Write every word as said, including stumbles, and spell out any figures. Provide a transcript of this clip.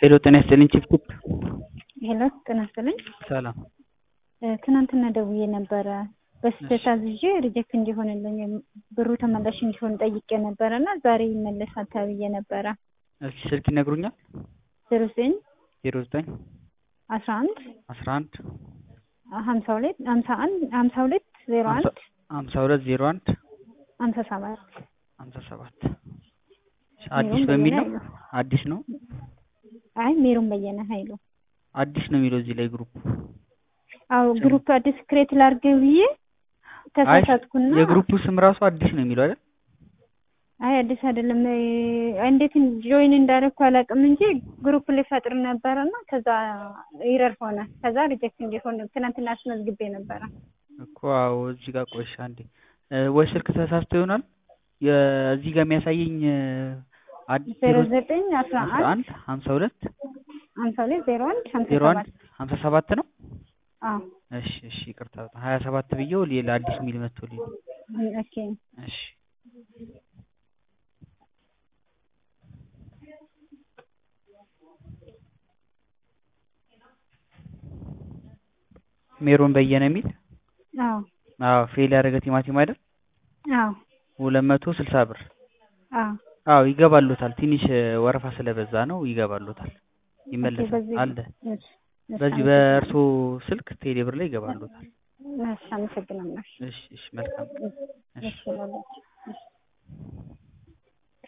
ሄሎ ጤና ይስጥልኝ ቺፕቺፕ። ሄሎ ጤና ይስጥልኝ። ሰላም። ትናንትና ደውዬ ነበረ በስህተት አዝዤ ሪጀክት እንዲሆንልኝ ብሩ ተመላሽ እንዲሆን ጠይቄ ነበረና ዛሬ ይመለሳል ተብዬ ነበረ። እሺ ስልክ ይነግሩኛል? ዜሮ ዘጠኝ ዜሮ ዘጠኝ አስራ አንድ አስራ አንድ ሀምሳ ሁለት ሀምሳ አንድ ሀምሳ ሁለት ዜሮ አንድ ሀምሳ ሁለት ዜሮ አንድ ሀምሳ ሰባት ሀምሳ ሰባት አዲስ በሚል ነው። አዲስ ነው። አይ ሜሮን በየነ ኃይሉ አዲስ ነው የሚለው እዚህ ላይ ግሩፕ። አው ግሩፕ አዲስ ክሬት ላድርግ ብዬ ተሳሳትኩና የግሩፑ ስም ራሱ አዲስ ነው የሚለው አይደል? አይ አዲስ አይደለም። እንዴት ጆይን እንዳደረኩ አላውቅም እንጂ ግሩፕ ልፈጥር ነበርና ከዛ ኢረር ሆነ። ከዛ ሪጀክት እንዲሆን ትናንትና አስመዝግቤ ነበር እኮ። አዎ እዚህ ጋር ቆይሻ እንዴ ወይ ስልክ ተሳስቶ ይሆናል። የዚህ ጋር የሚያሳየኝ አዲስ ዜሮ ዘጠኝ አስራ አንድ ሀምሳ ሁለት ሀምሳ ሁለት ዜሮ አንድ ሀምሳ ሰባት ነው። አዎ እሺ እሺ ይቅርታ ሀያ ሰባት ብዬው ሌላ አዲስ ሚል መጥቶልኝ። ኦኬ እሺ ሜሮን በየነ የሚል። አዎ አዎ ፌል ያደረገ ቲማቲም አይደል? አዎ ሁለት መቶ ስልሳ ብር። አዎ አዎ ይገባሉታል። ትንሽ ወረፋ ስለበዛ ነው ይገባሉታል። ይመለሳል አለ። በዚህ በእርሶ ስልክ ቴሌብር ላይ ይገባሉታል። እሺ አመሰግናለሁ። እሺ እሺ መልካም። እሺ